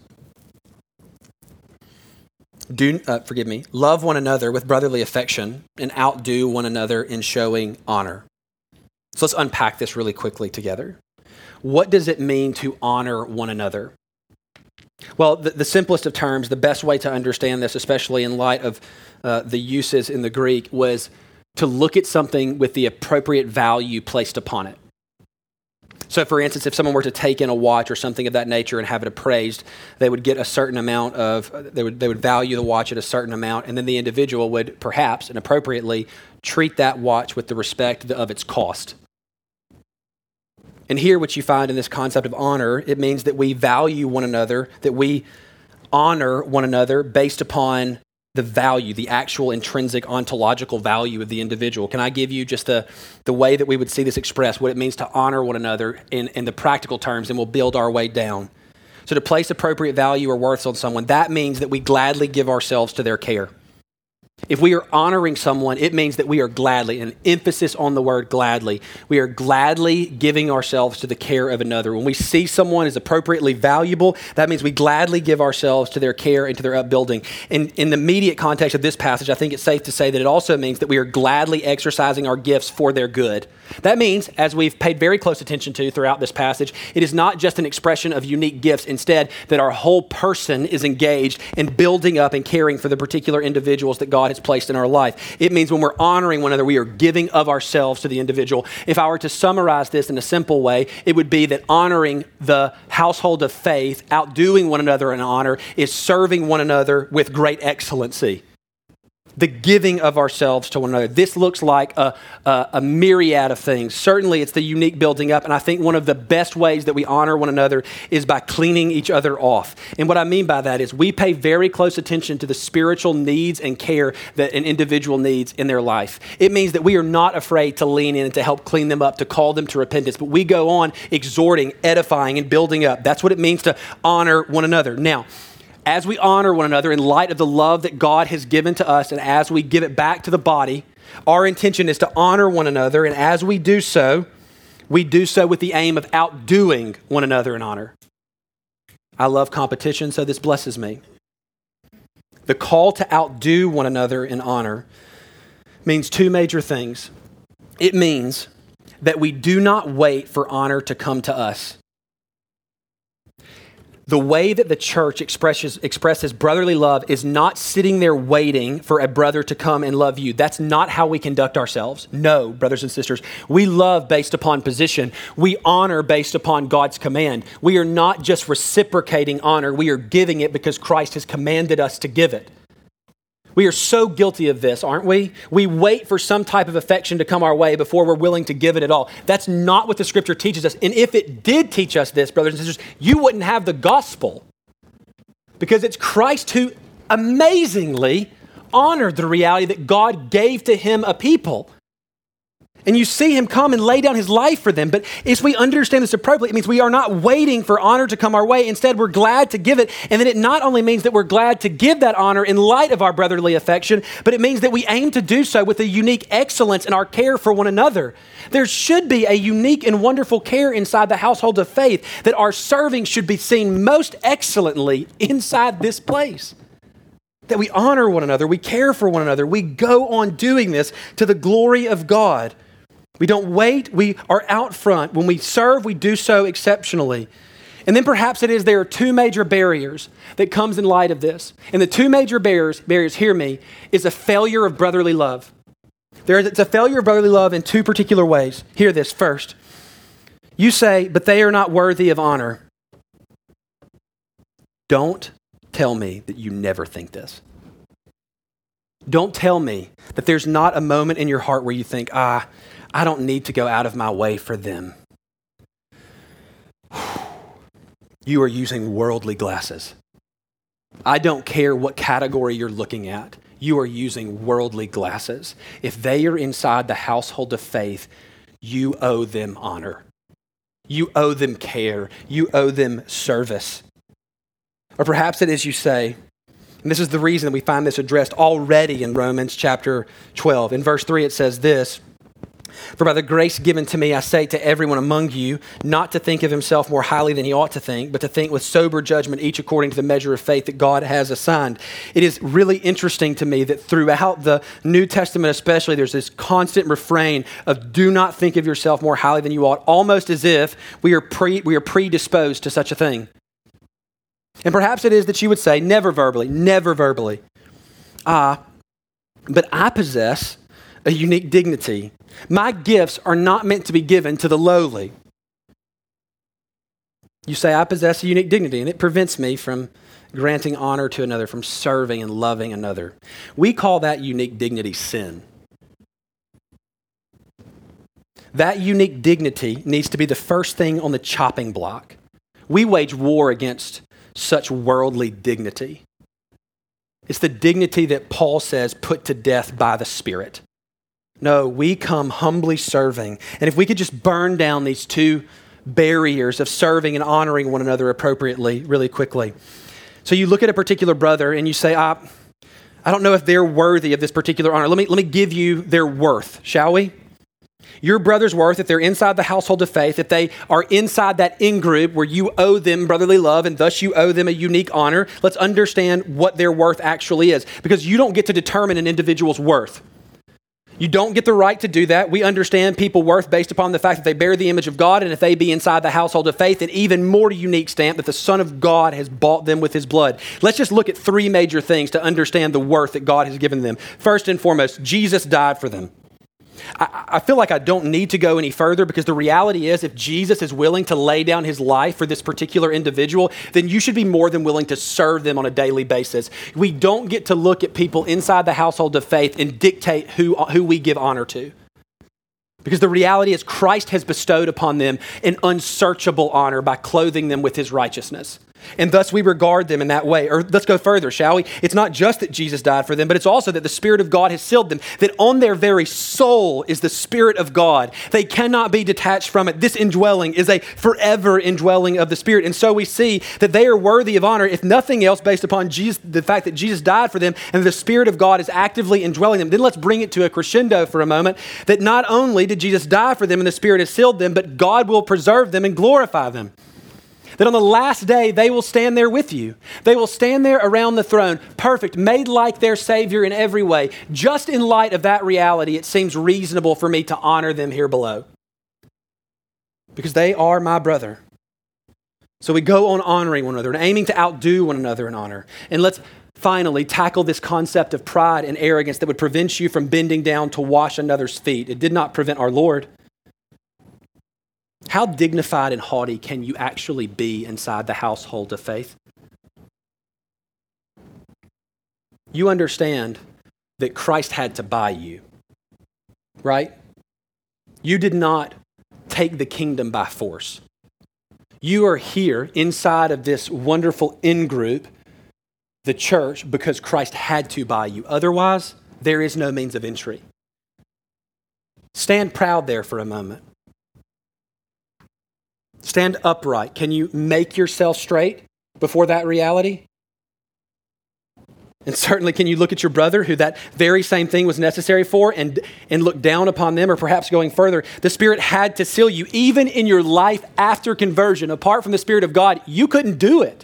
love one another with brotherly affection and outdo one another in showing honor. So let's unpack this really quickly together. What does it mean to honor one another? Well, the simplest of terms, the best way to understand this, especially in light of the uses in the Greek, was to look at something with the appropriate value placed upon it. So for instance, if someone were to take in a watch or something of that nature and have it appraised, they would get a certain amount they would value the watch at a certain amount, and then the individual would perhaps and appropriately treat that watch with the respect of its cost. And here what you find in this concept of honor, it means that we value one another, that we honor one another based upon the value, the actual intrinsic ontological value of the individual. Can I give you just the way that we would see this expressed, what it means to honor one another in the practical terms, and we'll build our way down. So to place appropriate value or worth on someone, that means that we gladly give ourselves to their care. If we are honoring someone, it means that we are gladly, an emphasis on the word gladly, we are gladly giving ourselves to the care of another. When we see someone as appropriately valuable, that means we gladly give ourselves to their care and to their upbuilding. And in the immediate context of this passage, I think it's safe to say that it also means that we are gladly exercising our gifts for their good. That means, as we've paid very close attention to throughout this passage, it is not just an expression of unique gifts. Instead, that our whole person is engaged in building up and caring for the particular individuals that God has placed in our life. It means when we're honoring one another, we are giving of ourselves to the individual. If I were to summarize this in a simple way, it would be that honoring the household of faith, outdoing one another in honor, is serving one another with great excellency. The giving of ourselves to one another. This looks like a myriad of things. Certainly, it's the unique building up, and I think one of the best ways that we honor one another is by cleaning each other off. And what I mean by that is we pay very close attention to the spiritual needs and care that an individual needs in their life. It means that we are not afraid to lean in and to help clean them up, to call them to repentance, but we go on exhorting, edifying, and building up. That's what it means to honor one another. Now, as we honor one another in light of the love that God has given to us, and as we give it back to the body, our intention is to honor one another. And as we do so with the aim of outdoing one another in honor. I love competition, so this blesses me. The call to outdo one another in honor means two major things. It means that we do not wait for honor to come to us. The way that the church expresses brotherly love is not sitting there waiting for a brother to come and love you. That's not how we conduct ourselves. No, brothers and sisters. We love based upon position. We honor based upon God's command. We are not just reciprocating honor. We are giving it because Christ has commanded us to give it. We are so guilty of this, aren't we? We wait for some type of affection to come our way before we're willing to give it at all. That's not what the scripture teaches us. And if it did teach us this, brothers and sisters, you wouldn't have the gospel, because it's Christ who amazingly honored the reality that God gave to him a people. And you see him come and lay down his life for them. But as we understand this appropriately, it means we are not waiting for honor to come our way. Instead, we're glad to give it. And then it not only means that we're glad to give that honor in light of our brotherly affection, but it means that we aim to do so with a unique excellence in our care for one another. There should be a unique and wonderful care inside the household of faith, that our serving should be seen most excellently inside this place. That we honor one another, we care for one another, we go on doing this to the glory of God. We don't wait, we are out front. When we serve, we do so exceptionally. And then perhaps it is there are two major barriers that comes in light of this. And the two major barriers, hear me, is a failure of brotherly love. It's a failure of brotherly love in two particular ways. Hear this first. You say, but they are not worthy of honor. Don't tell me that you never think this. Don't tell me that there's not a moment in your heart where you think, I don't need to go out of my way for them. You are using worldly glasses. I don't care what category you're looking at. You are using worldly glasses. If they are inside the household of faith, you owe them honor. You owe them care. You owe them service. Or perhaps it is you say, and this is the reason that we find this addressed already in Romans chapter 12. In verse 3, it says this, for by the grace given to me, I say to everyone among you, not to think of himself more highly than he ought to think, but to think with sober judgment, each according to the measure of faith that God has assigned. It is really interesting to me that throughout the New Testament especially, there's this constant refrain of do not think of yourself more highly than you ought, almost as if we are predisposed to such a thing. And perhaps it is that you would say, never verbally, but I possess a unique dignity. My gifts are not meant to be given to the lowly. You say, I possess a unique dignity, and it prevents me from granting honor to another, from serving and loving another. We call that unique dignity sin. That unique dignity needs to be the first thing on the chopping block. We wage war against such worldly dignity. It's the dignity that Paul says put to death by the Spirit. No, we come humbly serving. And if we could just burn down these two barriers of serving and honoring one another appropriately really quickly. So you look at a particular brother and you say, I I don't know if they're worthy of this particular honor. Let me give you their worth, shall we? Your brother's worth, if they're inside the household of faith, if they are inside that in-group where you owe them brotherly love and thus you owe them a unique honor, let's understand what their worth actually is, because you don't get to determine an individual's worth. You don't get the right to do that. We understand people's worth based upon the fact that they bear the image of God, and if they be inside the household of faith, an even more unique stamp that the Son of God has bought them with his blood. Let's just look at three major things to understand the worth that God has given them. First and foremost, Jesus died for them. I feel like I don't need to go any further, because the reality is, if Jesus is willing to lay down his life for this particular individual, then you should be more than willing to serve them on a daily basis. We don't get to look at people inside the household of faith and dictate who we give honor to. Because the reality is Christ has bestowed upon them an unsearchable honor by clothing them with his righteousness. And thus we regard them in that way. Or let's go further, shall we? It's not just that Jesus died for them, but it's also that the Spirit of God has sealed them, that on their very soul is the Spirit of God. They cannot be detached from it. This indwelling is a forever indwelling of the Spirit. And so we see that they are worthy of honor, if nothing else, based upon the fact that Jesus died for them and the Spirit of God is actively indwelling them. Then let's bring it to a crescendo for a moment, that not only did Jesus die for them and the Spirit has sealed them, but God will preserve them and glorify them. That on the last day, they will stand there with you. They will stand there around the throne, perfect, made like their Savior in every way. Just in light of that reality, it seems reasonable for me to honor them here below, because they are my brother. So we go on honoring one another and aiming to outdo one another in honor. And let's finally tackle this concept of pride and arrogance that would prevent you from bending down to wash another's feet. It did not prevent our Lord. How dignified and haughty can you actually be inside the household of faith? You understand that Christ had to buy you, right? You did not take the kingdom by force. You are here inside of this wonderful in-group, the church, because Christ had to buy you. Otherwise, there is no means of entry. Stand proud there for a moment. Stand upright. Can you make yourself straight before that reality? And certainly, can you look at your brother who that very same thing was necessary for and look down upon them? Or perhaps going further, the Spirit had to seal you. Even in your life after conversion, apart from the Spirit of God, you couldn't do it.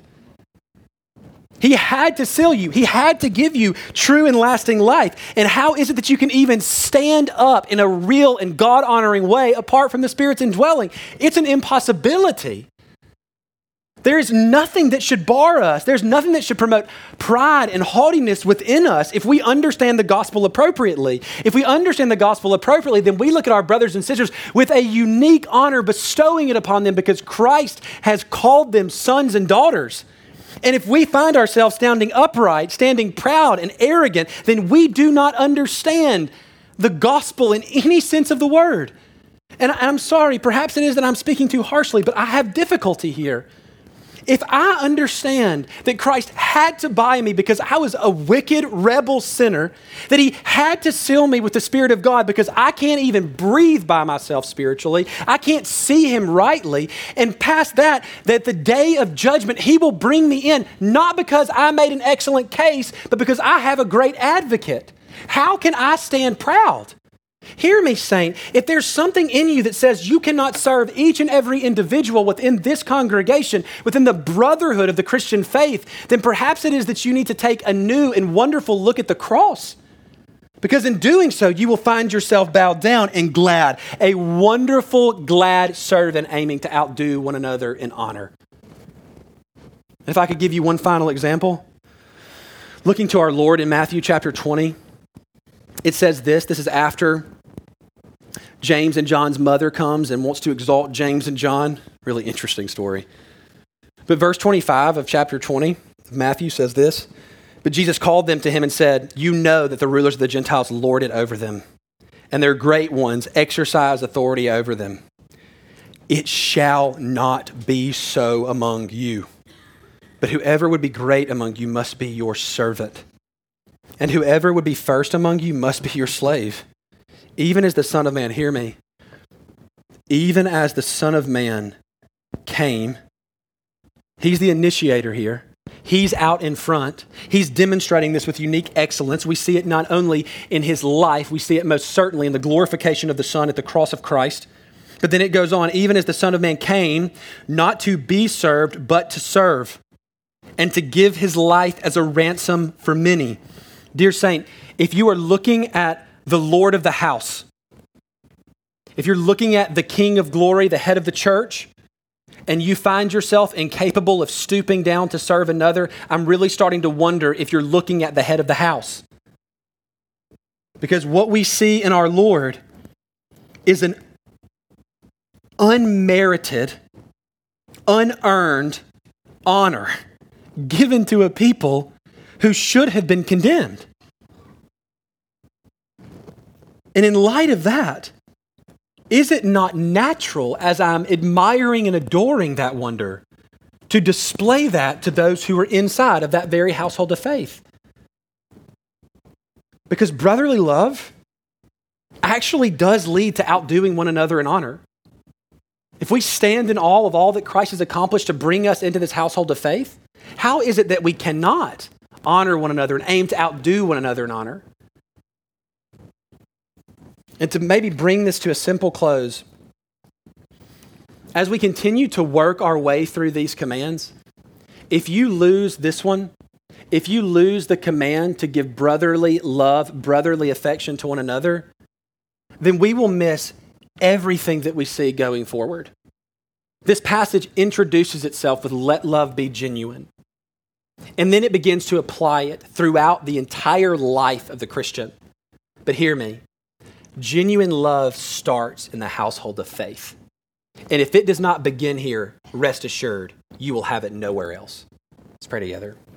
He had to seal you. He had to give you true and lasting life. And how is it that you can even stand up in a real and God-honoring way apart from the Spirit's indwelling? It's an impossibility. There is nothing that should bar us. There's nothing that should promote pride and haughtiness within us if we understand the gospel appropriately. If we understand the gospel appropriately, then we look at our brothers and sisters with a unique honor, bestowing it upon them because Christ has called them sons and daughters. And if we find ourselves standing upright, standing proud and arrogant, then we do not understand the gospel in any sense of the word. And I'm sorry, perhaps it is that I'm speaking too harshly, but I have difficulty here. If I understand that Christ had to buy me because I was a wicked, rebel sinner, that he had to seal me with the Spirit of God because I can't even breathe by myself spiritually, I can't see him rightly, and past that the day of judgment, he will bring me in, not because I made an excellent case, but because I have a great advocate. How can I stand proud? Hear me, saint. If there's something in you that says you cannot serve each and every individual within this congregation, within the brotherhood of the Christian faith, then perhaps it is that you need to take a new and wonderful look at the cross. Because in doing so, you will find yourself bowed down and glad, a wonderful, glad servant aiming to outdo one another in honor. And if I could give you one final example, looking to our Lord in Matthew chapter 20, it says this is after James and John's mother comes and wants to exalt James and John. Really interesting story. But verse 25 of chapter 20 of Matthew says this, but Jesus called them to him and said, you know that the rulers of the Gentiles lord it over them, and their great ones exercise authority over them. It shall not be so among you, but whoever would be great among you must be your servant. And whoever would be first among you must be your slave. Even as the Son of Man, hear me, even as the Son of Man came, he's the initiator here, He's out in front. He's demonstrating this with unique excellence. We see it not only in his life, we see it most certainly in the glorification of the Son at the cross of Christ. But then it goes on, even as the Son of Man came, not to be served, but to serve, and to give his life as a ransom for many. Dear saint, if you are looking at the Lord of the house, if you're looking at the King of glory, the head of the church, and you find yourself incapable of stooping down to serve another, I'm really starting to wonder if you're looking at the head of the house. Because what we see in our Lord is an unmerited, unearned honor given to a people who should have been condemned. And in light of that, is it not natural, as I'm admiring and adoring that wonder, to display that to those who are inside of that very household of faith? Because brotherly love actually does lead to outdoing one another in honor. If we stand in awe of all that Christ has accomplished to bring us into this household of faith, how is it that we cannot honor one another and aim to outdo one another in honor? And to maybe bring this to a simple close, as we continue to work our way through these commands, if you lose this one, if you lose the command to give brotherly love, brotherly affection to one another, then we will miss everything that we see going forward. This passage introduces itself with let love be genuine. And then it begins to apply it throughout the entire life of the Christian. But hear me. Genuine love starts in the household of faith. And if it does not begin here, rest assured, you will have it nowhere else. Let's pray together.